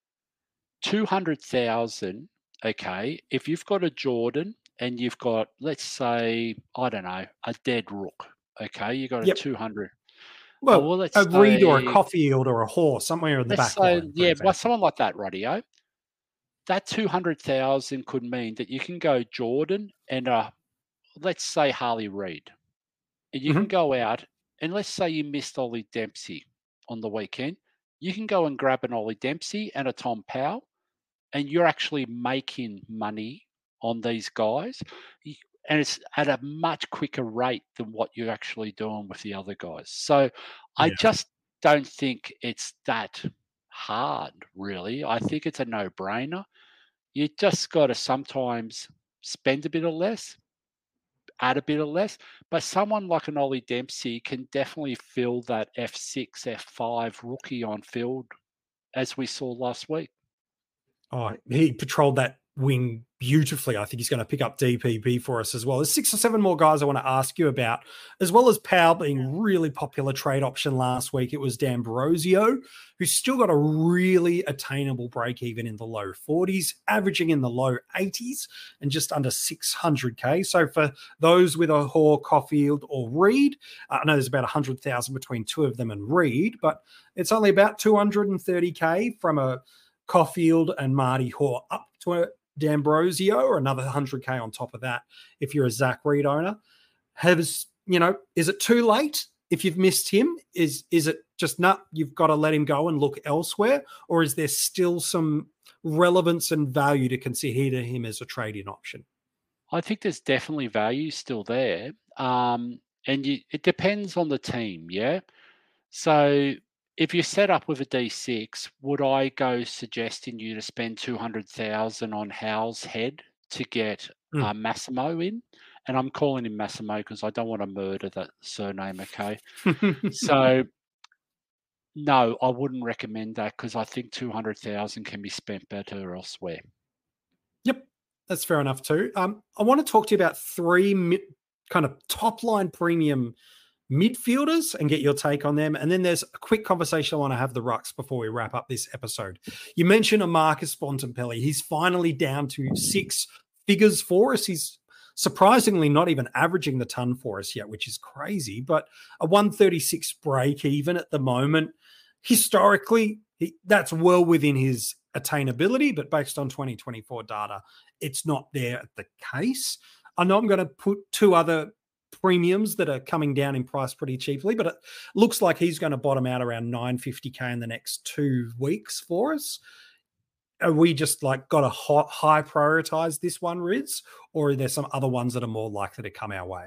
two hundred thousand, okay, if you've got a Jordan, and you've got, let's say, I don't know, a dead rook. Okay, you got a yep. two hundred. Well, well let's a say, Reed or a Caulfield or a Horse somewhere in the back say, line. Yeah, but someone like that, Radio. That two hundred thousand could mean that you can go Jordan and a, let's say Harley Reid, and you mm-hmm. can go out and let's say you missed Ollie Dempsey on the weekend. You can go and grab an Ollie Dempsey and a Tom Powell, and you're actually making money on these guys, and it's at a much quicker rate than what you're actually doing with the other guys. So yeah. I just don't think it's that hard, really. I think it's a no-brainer. You just got to sometimes spend a bit of less, add a bit of less, but someone like an Ollie Dempsey can definitely fill that F six, F five rookie on field, as we saw last week. Oh, he patrolled that wing beautifully. I think he's going to pick up D P P for us as well. There's six or seven more guys I want to ask you about, as well as Powell being really popular trade option last week. It was D'Ambrosio, who's still got a really attainable break even in the low forties, averaging in the low eighties and just under six hundred K. So for those with a Hoare, Caulfield or Reed, I know there's about one hundred thousand between two of them and Reed, but it's only about two hundred thirty K from a Caulfield and Marty Hoare up to a D'Ambrosio, or another one hundred K on top of that if you're a Zach Reed owner. Has you know, is it too late if you've missed him? Is is it just not, you've got to let him go and look elsewhere? Or is there still some relevance and value to consider him as a trade-in option? I think there's definitely value still there. Um, and you, it depends on the team, yeah? So if you're set up with a D six, would I go suggesting you to spend two hundred thousand on Howell's head to get Mm. uh, Massimo in? And I'm calling him Massimo because I don't want to murder that surname, okay? So no, I wouldn't recommend that because I think two hundred thousand can be spent better elsewhere. Yep, that's fair enough too. Um, I want to talk to you about three mi- kind of top line premium midfielders and get your take on them. And then there's a quick conversation I want to have the Rucks before we wrap up this episode. You mentioned a Marcus Bontempelli. He's finally down to six figures for us. He's surprisingly not even averaging the ton for us yet, which is crazy, but a one thirty-six break even at the moment. Historically, he, that's well within his attainability, but based on twenty twenty-four data, it's not there at the case. I know I'm going to put two other premiums that are coming down in price pretty cheaply, but it looks like he's going to bottom out around nine fifty K in the next two weeks for us. Are we just like got to high prioritize this one, Riz, or are there some other ones that are more likely to come our way?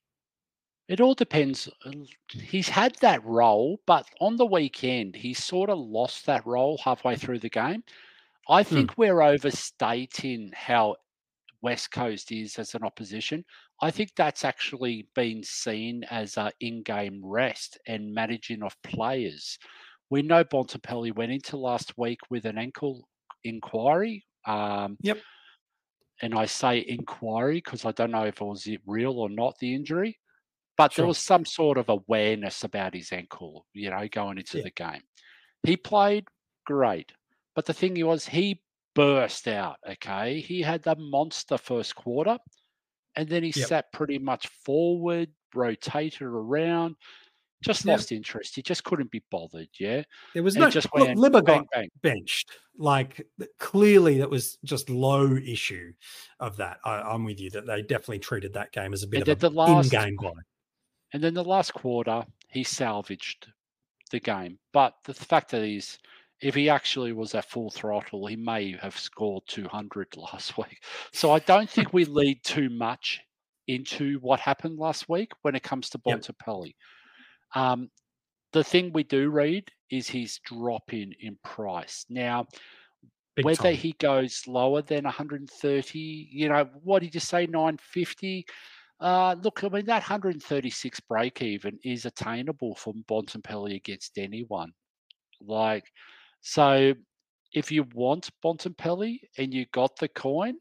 It all depends. He's had that role, but on the weekend, he sort of lost that role halfway through the game. I think mm. we're overstating how West Coast is as an opposition. I think that's actually been seen as an in-game rest and managing of players. We know Bontempelli went into last week with an ankle inquiry. Um, yep. And I say inquiry because I don't know if it was real or not, the injury. But Sure. there was some sort of awareness about his ankle, you know, going into yeah. the game. He played great. But the thing was, he burst out, okay? He had the monster first quarter, and then he yep. sat pretty much forward, rotated around, just yep. lost interest. He just couldn't be bothered, yeah? There was and no... just Look, went, Libba bang, got bang. benched. Like, clearly that was just low issue of that. I, I'm with you that they definitely treated that game as a bit and of an in-game guy. And then the last quarter, he salvaged the game. But the fact that he's, if he actually was at full throttle, he may have scored two hundred last week. So I don't think we lead too much into what happened last week when it comes to Bontempelli. Yep. Um, the thing we do read is he's dropping in price. Now, Big whether time. he goes lower than one hundred thirty, you know, what did you say, nine fifty? Uh, look, I mean, that one hundred thirty-six break even is attainable for Bontempelli against anyone. Like, so if you want Bontempelli and you got the coin,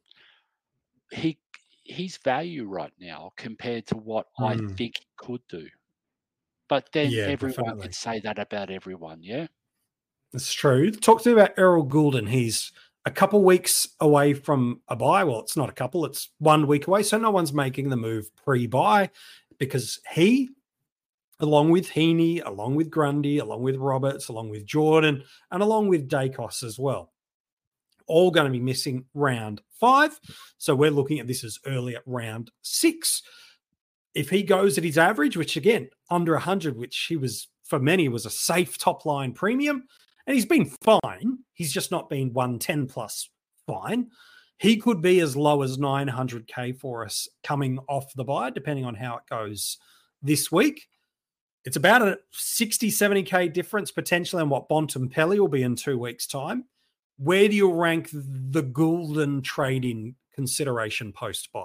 he he's value right now compared to what mm. I think he could do. But then yeah, everyone definitely. could say that about everyone, yeah? That's true. Talk to me about Errol Goulden. He's a couple weeks away from a bye. Well, it's not a couple, it's one week away. So no one's making the move pre-bye because he, along with Heaney, along with Grundy, along with Roberts, along with Jordan, and along with Dacos as well, all going to be missing round five. So we're looking at this as early at round six. If he goes at his average, which again, under one hundred, which he was, for many, was a safe top-line premium, and he's been fine. He's just not been one ten plus fine. He could be as low as nine hundred K for us coming off the bye, depending on how it goes this week. It's about a sixty, seventy K difference potentially on what Bontempelli will be in two weeks' time. Where do you rank the Goulden trade-in consideration post-bye?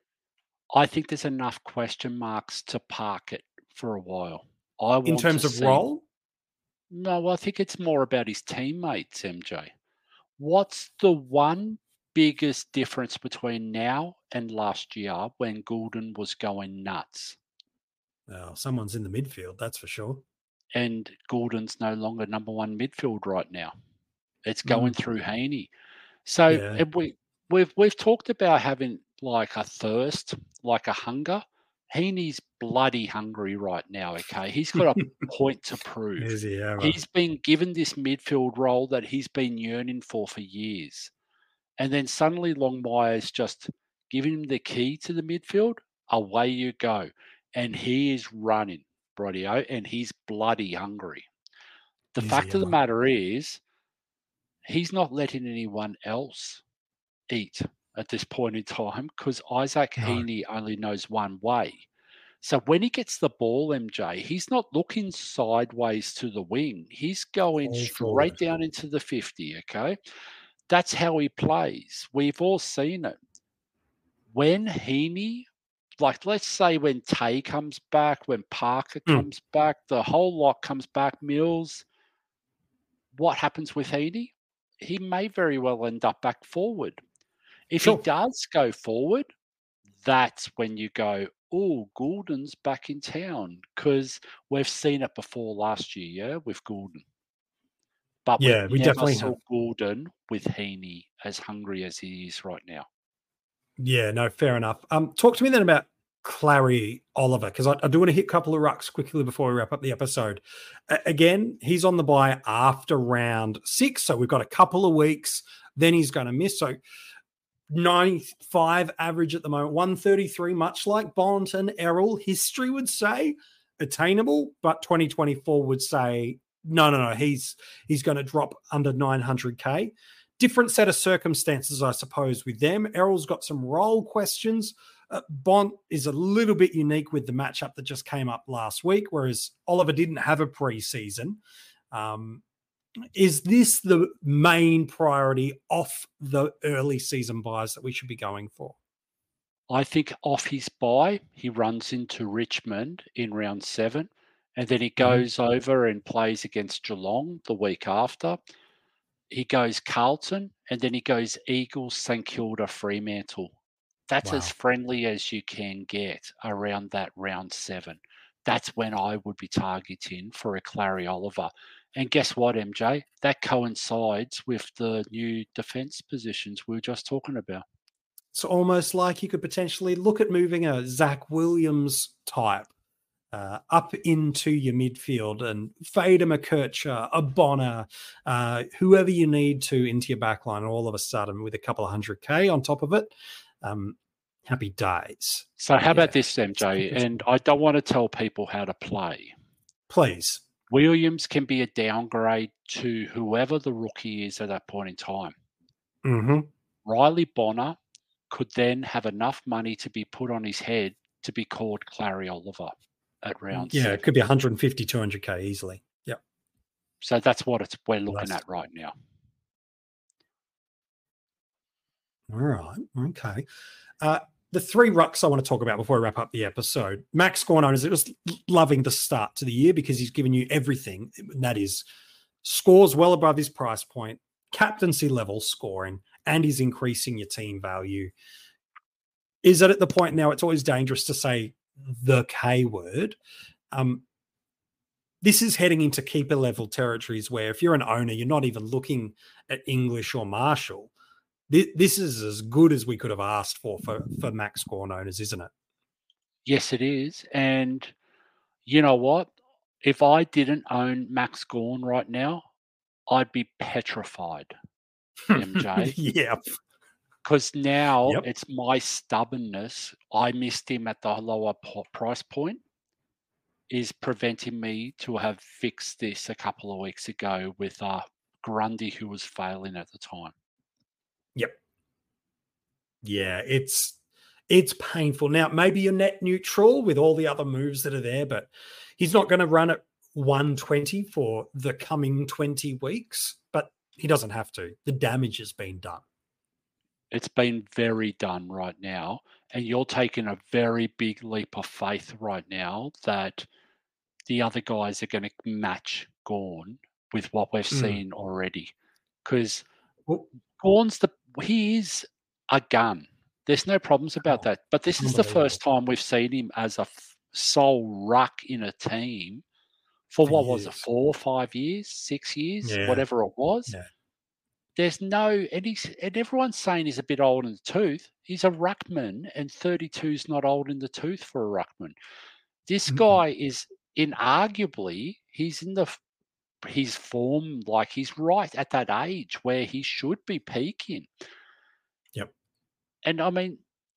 I think there's enough question marks to park it for a while. I want in terms to of see... role? No, I think it's more about his teammates, M J. What's the one biggest difference between now and last year when Goulden was going nuts? Oh, someone's in the midfield, that's for sure. And Goulden's no longer number one midfield right now. It's going mm. through Heaney. So yeah. we, we've we've talked about having like a thirst, like a hunger. Heaney's bloody hungry right now, okay? He's got a point to prove. Is he ever? He's been given this midfield role that he's been yearning for for years. And then suddenly Longmire's just giving him the key to the midfield. Away you go. and he is running, Brodio, and he's bloody hungry. The Easy, fact of the yeah. matter is, he's not letting anyone else eat at this point in time because Isaac No. Heaney only knows one way. So when he gets the ball, M J, he's not looking sideways to the wing. He's going All straight forward. down into the fifty, okay? That's how he plays. We've all seen it. When Heaney, like let's say when Tay comes back, when Parker Mm. comes back, the whole lot comes back, Mills, what happens with Heaney? He may very well end up back forward. If Sure. he does go forward, that's when you go, oh, Goulden's back in town, because we've seen it before last year, yeah, with Goulden. But Yeah, we we never definitely saw have. Goulden with Heaney as hungry as he is right now. Yeah, no, fair enough. Um, talk to me then about Clary Oliver, because I, I do want to hit a couple of rucks quickly before we wrap up the episode. A- again, he's on the bye after round six, so we've got a couple of weeks. Then he's going to miss. So ninety-five average at the moment, one thirty-three, much like Bont and Errol. History would say attainable, but twenty twenty-four would say no, no, no. He's he's going to drop under nine hundred K. Different set of circumstances, I suppose, with them. Errol's got some role questions. Uh, Bont is a little bit unique with the matchup that just came up last week, whereas Oliver didn't have a preseason. Um, is this the main priority off the early season buys that we should be going for? I think off his bye, he runs into Richmond in round seven, and then he goes mm-hmm. over and plays against Geelong the week after. He goes Carlton, and then he goes Eagles, St Kilda, Fremantle. That's wow. as friendly as you can get around that round seven. That's when I would be targeting for a Clary Oliver. And guess what, M J? That coincides with the new defence positions we were just talking about. It's almost like you could potentially look at moving a Zach Williams type uh, up into your midfield and fade a McKercher, a Bonner, uh, whoever you need to into your backline all of a sudden with a couple of hundred K on top of it. Um, happy days. So how yeah. about this, M J? And I don't want to tell people how to play. Please. Williams can be a downgrade to whoever the rookie is at that point in time. Mm-hmm. Riley Bonner could then have enough money to be put on his head to be called Clary Oliver at round yeah, seven. It could be one fifty, two hundred K easily. Yep. So that's what it's we're looking That's... at right now. All right. Okay. Uh, the three rucks I want to talk about before I wrap up the episode. Max Gawn owners, it was loving the start to the year because he's given you everything. And that is scores well above his price point, captaincy level scoring, and he's increasing your team value. Is it at the point now it's always dangerous to say the K word? Um, this is heading into keeper level territories where if you're an owner, you're not even looking at English or Marshall. This is as good as we could have asked for for, for Max Gawn owners, isn't it? Yes, it is. And you know what? If I didn't own Max Gawn right now, I'd be petrified, M J. Yeah. Because now yep. it's my stubbornness. I missed him at the lower price point is preventing me to have fixed this a couple of weeks ago with uh, Grundy, who was failing at the time. Yep. Yeah, it's it's painful. Now, maybe you're net neutral with all the other moves that are there, but he's not going to run at one twenty for the coming twenty weeks, but he doesn't have to. The damage has been done. It's been very done right now, and you're taking a very big leap of faith right now that the other guys are going to match Gawn with what we've mm. seen already. Because well, Gawn's the he is a gun. There's no problems about that. But this is the first time we've seen him as a f- sole ruck in a team for, for what years. was it, four, five years, six years, yeah. whatever it was. Yeah. There's no, and, he's, and everyone's saying he's a bit old in the tooth. He's a ruckman, and thirty-two is not old in the tooth for a ruckman. This mm-hmm. guy is inarguably, he's in the his form, like he's right at that age where he should be peaking. Yep. And I mean,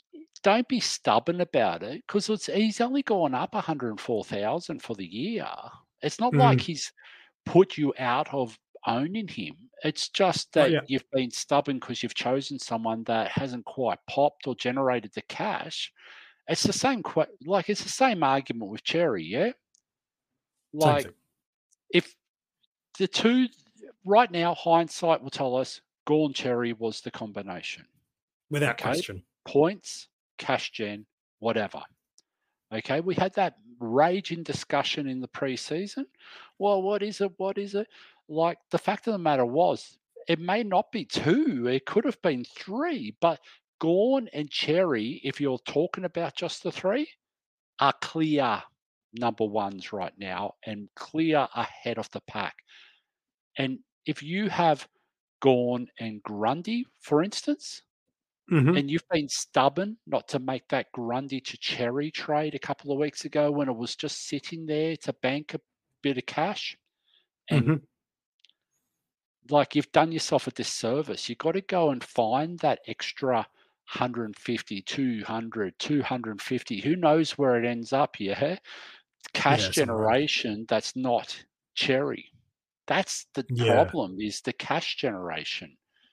don't be stubborn about it because it's he's only gone up one hundred four thousand for the year. It's not Mm. like he's put you out of owning him. It's just Oh, that yeah. you've been stubborn because you've chosen someone that hasn't quite popped or generated the cash. It's the same, que- like it's the same argument with Cherry, yeah. Same Like thing. if the two right now, hindsight will tell us Gorn Cherry was the combination. Without Okay. question. Points, cash gen, whatever. Okay, we had that raging discussion in the preseason. Well, what is it? What is it? Like the fact of the matter was, it may not be two. It could have been three. But Gorn and Cherry, if you're talking about just the three, are clear number ones right now and clear ahead of the pack. And if you have Gorn and Grundy, for instance, Mhm. and you've been stubborn not to make that Grundy to Cherry trade a couple of weeks ago when it was just sitting there to bank a bit of cash, and Mhm. like you've done yourself a disservice. You've got to go and find that extra one hundred fifty, two hundred, two hundred fifty. Who knows where it ends up, yeah? Cash Yeah, somewhere. generation that's not Cherry. That's the Yeah. problem, is the cash generation.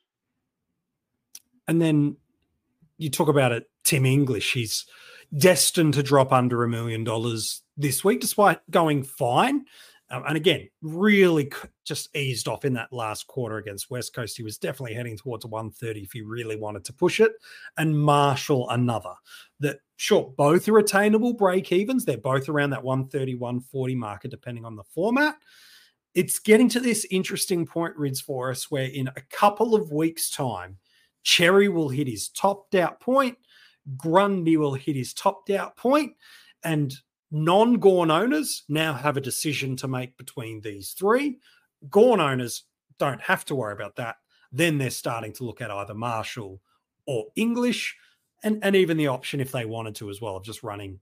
And then you talk about it, Tim English. He's destined to drop under a million dollars this week, despite going fine. Um, and again, really c- just eased off in that last quarter against West Coast. He was definitely heading towards a one thirty if he really wanted to push it. And Marshall, another. That sure, both are attainable break evens. They're both around that one thirty, one forty marker, depending on the format. It's getting to this interesting point, Rids, for us, where in a couple of weeks' time, Cherry will hit his topped out point, Grundy will hit his topped out point, and non-Gorn owners now have a decision to make between these three. Gorn owners don't have to worry about that. Then they're starting to look at either Marshall or English, and, and even the option, if they wanted to as well, of just running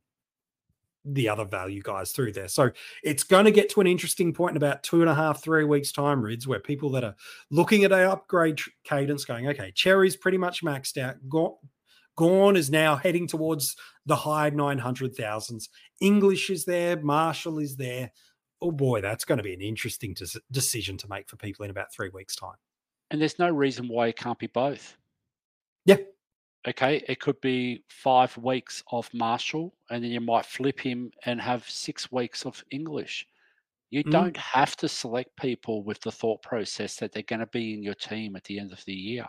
the other value guys through there. So it's going to get to an interesting point in about two and a half, three weeks time, Rids, where people that are looking at a upgrade tr- cadence going, okay, Cherry's pretty much maxed out. Go- Gorn is now heading towards the high nine hundred thousands. English is there. Marshall is there. Oh boy, that's going to be an interesting des- decision to make for people in about three weeks time. And there's no reason why it can't be both. Yeah. Okay, it could be five weeks of Marshall, and then you might flip him and have six weeks of English. You Mm. don't have to select people with the thought process that they're going to be in your team at the end of the year.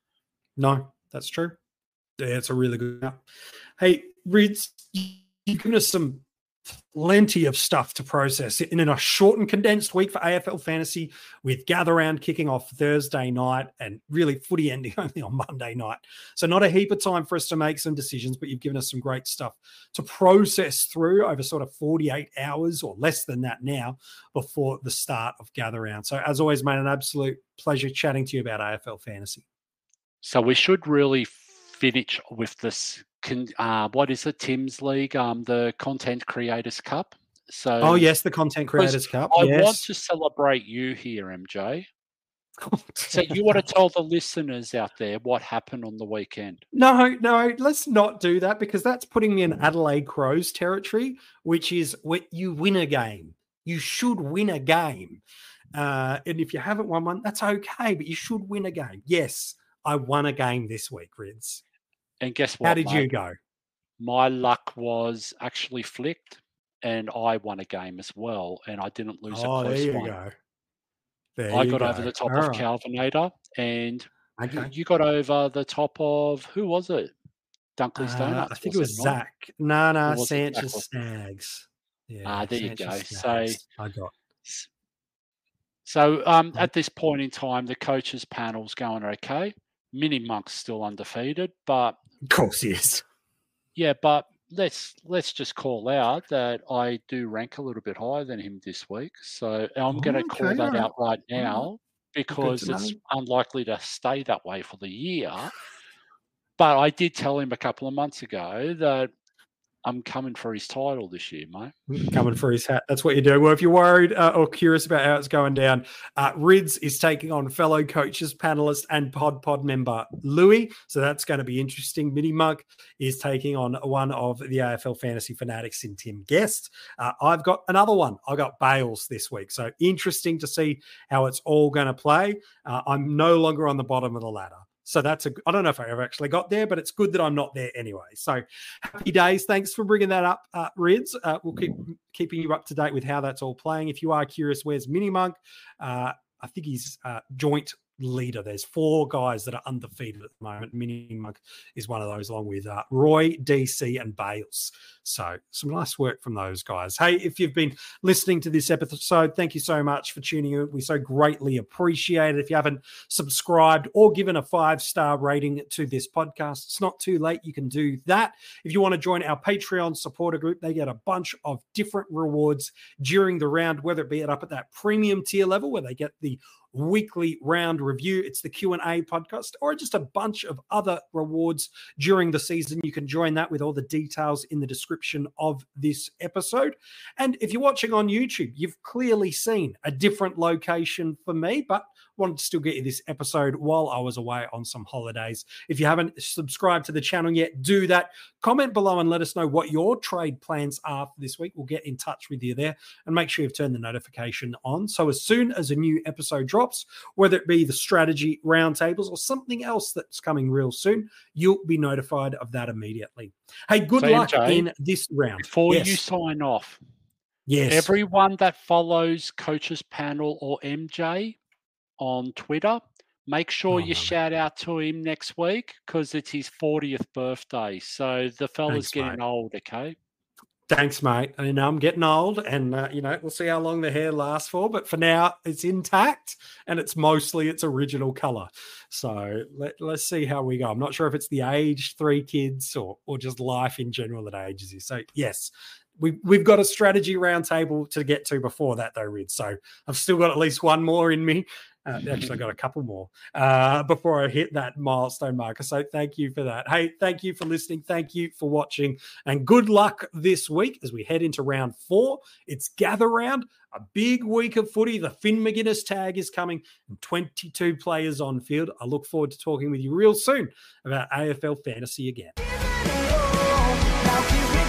No, that's true. Yeah, it's a really good app. Hey, Rids, you've given us some plenty of stuff to process in a short and condensed week for A F L Fantasy, with Gather Round kicking off Thursday night and really footy ending only on Monday night. So not a heap of time for us to make some decisions, but you've given us some great stuff to process through over sort of forty-eight hours or less than that now before the start of Gather Round. So as always, mate, an absolute pleasure chatting to you about A F L Fantasy. So we should really finish with this. Can, uh, what is it, Tim's League? Um, the Content Creators Cup. So, Oh, yes, the Content Creators Cup. I yes. want to celebrate you here, M J. So you want to tell the listeners out there what happened on the weekend? No, no, let's not do that, because that's putting me in Adelaide Crows territory, which is what you win a game. You should win a game. Uh, and if you haven't won one, that's okay, but you should win a game. Yes, I won a game this week, Rids. And guess what? How did mate? you go? My luck was actually flicked, and I won a game as well, and I didn't lose Oh, a there close you one. go. There I you got go. over the top All of right. Calvinator, and Okay. you got over the top of, who was it? Dunkley's Uh, Donuts. I think it was not? Zach. No, no, Or was it Sanchez Zach? Snags. Yeah, Ah, there you Sanchez go. Snags. So- I got. So um, Mm. at this point in time, the coaches panel's going okay. Mini Monk's still undefeated, but Of course, he is. yeah, but let's let's just call out that I do rank a little bit higher than him this week. So I'm going to call Okay, that all right. out right now because to it's know. unlikely to stay that way for the year. But I did tell him a couple of months ago that I'm coming for his title this year, mate. Coming for his hat. That's what you're doing. Well, if you're worried uh, or curious about how it's going down, uh, Rids is taking on fellow coaches, panelist, and Pod Pod member Louis. So that's going to be interesting. Mini Monk is taking on one of the A F L fantasy fanatics in Tim Guest. Uh, I've got another one. I got Bales this week. So interesting to see how it's all going to play. Uh, I'm no longer on the bottom of the ladder. So that's a, I don't know if I ever actually got there, but it's good that I'm not there anyway. So happy days. Thanks for bringing that up, uh, Rids. Uh, we'll keep keeping you up to date with how that's all playing. If you are curious, where's Mini Monk? Uh, I think he's uh, joint leader. There's four guys that are undefeated at the moment. Mini Monk is one of those, along with uh, Roy, D C, and Bales. So some nice work from those guys. Hey, if you've been listening to this episode, thank you so much for tuning in. We so greatly appreciate it. If you haven't subscribed or given a five-star rating to this podcast, it's not too late. You can do that. If you want to join our Patreon supporter group, they get a bunch of different rewards during the round, whether it be up at that premium tier level where they get the weekly round review, it's the Q and A podcast, or just a bunch of other rewards during the season. You can join that with all the details in the description of this episode. And if you're watching on YouTube, you've clearly seen a different location for me, but wanted to still get you this episode while I was away on some holidays. If you haven't subscribed to the channel yet, do that. Comment below and let us know what your trade plans are for this week. We'll get in touch with you there, and make sure you've turned the notification on. So as soon as a new episode drops, whether it be the strategy roundtables or something else that's coming real soon, you'll be notified of that immediately. Hey, good so luck M J, in this round. Before yes. you sign off, yes, everyone that follows Coaches Panel or M J on Twitter, make sure Oh, you no. shout out to him next week because it's his fortieth birthday. So the fella's Thanks, getting mate. old, okay? Thanks, mate. I know I'm getting old, and uh, you know, we'll see how long the hair lasts for. But for now, it's intact, and it's mostly its original color. So let, let's see how we go. I'm not sure if it's the age, three kids, or or just life in general that ages you. So yes, we we've got a strategy roundtable to get to before that, though, Rid. So I've still got at least one more in me. Uh, actually, I got a couple more uh, before I hit that milestone marker. So thank you for that. Hey, thank you for listening. Thank you for watching. And good luck this week as we head into round four. It's Gather Round, a big week of footy. The Finn McGuinness tag is coming and twenty-two players on field. I look forward to talking with you real soon about A F L fantasy again.